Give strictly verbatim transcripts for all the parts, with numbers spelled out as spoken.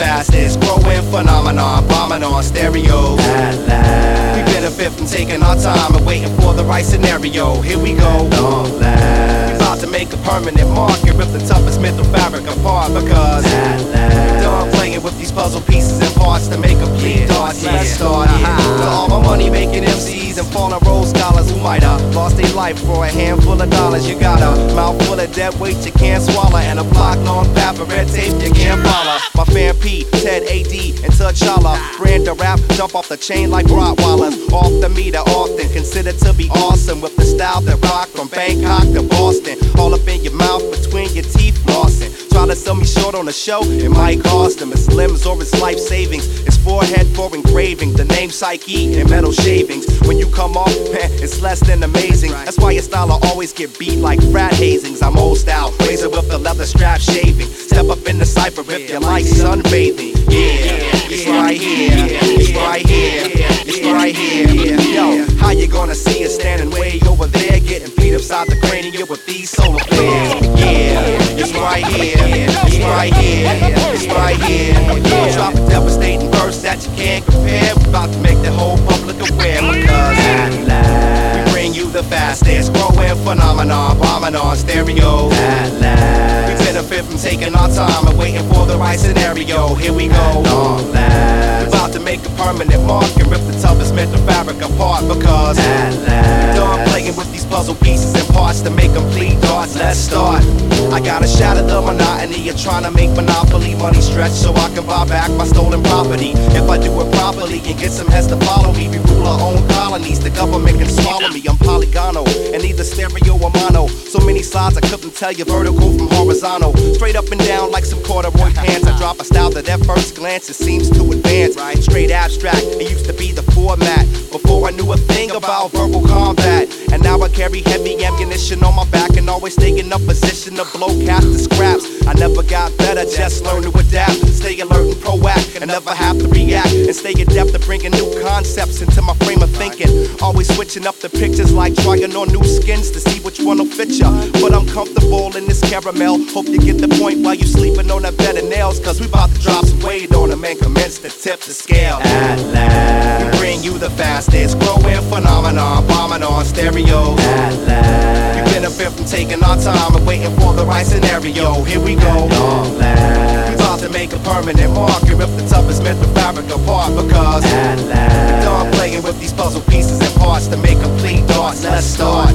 fastest growing phenomenon, bombing on stereo. At last, We benefit from taking our time and waiting for the right scenario. Here we go. long last, About to make a permanent mark and rip the toughest mental fabric apart because at last, done playing with these puzzle pieces and parts to make complete thoughts. Let's start. To all my money making M Cs and fallen role scholars who might have lost their life for a handful of dollars. You got a mouthful of dead weight you can't swallow and a block long path of red tape you can't follow. My fan P, Ted A D, and T'Challa brand the rap, jump off the chain like Rottweilers. Off the meter often considered to be awesome with the style that rock from Bangkok to Boston. All up in your mouth between your teeth flossing. Try to sell me short on the show, it might cost him his limbs or his life savings. His forehead for engraving, the name Psyche and metal shavings. When you come off, man, it's less than amazing. That's why your style will always get beat like frat hazings. I'm old style, razor with the leather strap shaving. Step up in the cypher if you like sunbathing. Yeah, it's right here, it's right here, it's right here. Yo, how you gonna see us standing way over there, getting beat upside the cranium with these solar flares? Yeah, it's right here, it's right here, it's right here. Drop a devastating verse that you can't compare. We're about to make the whole public aware because at last, we bring you the fastest growing phenomenon, bombing on stereo. at last, We benefit from taking our time and waiting for the right scenario. Here we go. long last, About to make a permanent mark and rip the toughest mental fabric apart because at last, done playing with these puzzle pieces and parts to make complete thoughts. Let's start. I gotta shatter the monotony of trying to make monopoly money stretch so I can buy back my stolen property. If I do it properly and get some heads to follow me, we rule our own colonies. The government can swallow me. I'm polygonal and either stereo or mono. So many sides I couldn't tell you vertical from horizontal. Straight up and down like some corduroy pants. I drop a style that at first glance it seems to advance. Straight abstract, it used to be the format before I knew a thing about verbal combat. And now I carry heavy ammunition on my back and always stay in a position to blow cast the scraps. I never got better, just learn to adapt. Stay alert and proact and never have to react. And stay adept at bringing new concepts into my frame of thinking. Always switching up the pictures like trying on new skins to see which one will fit ya. But I'm comfortable in this caramel. Hope you get the point while you sleeping on that bed of nails. Cause we about to drop some weight on them and commence to tip the scale. at last, We bring you the fastest growing phenomenon, bombing on stereo. at last, We benefit from taking our time and waiting for the right scenario. Here we go. long We last, about to make a permanent mark and rip the toughest mental fabric apart because at last, done playing with these puzzle pieces and parts to make complete thoughts. Let's start.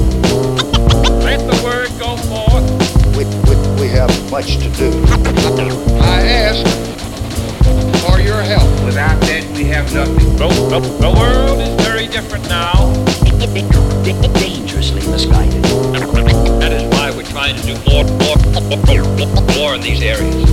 Let the word go forth. We, we, we have much to do. I ask for your help. Without that, we have nothing. The, the, the world is very different now. dangerously misguided. That is why we're trying to do more, more, more, more in these areas.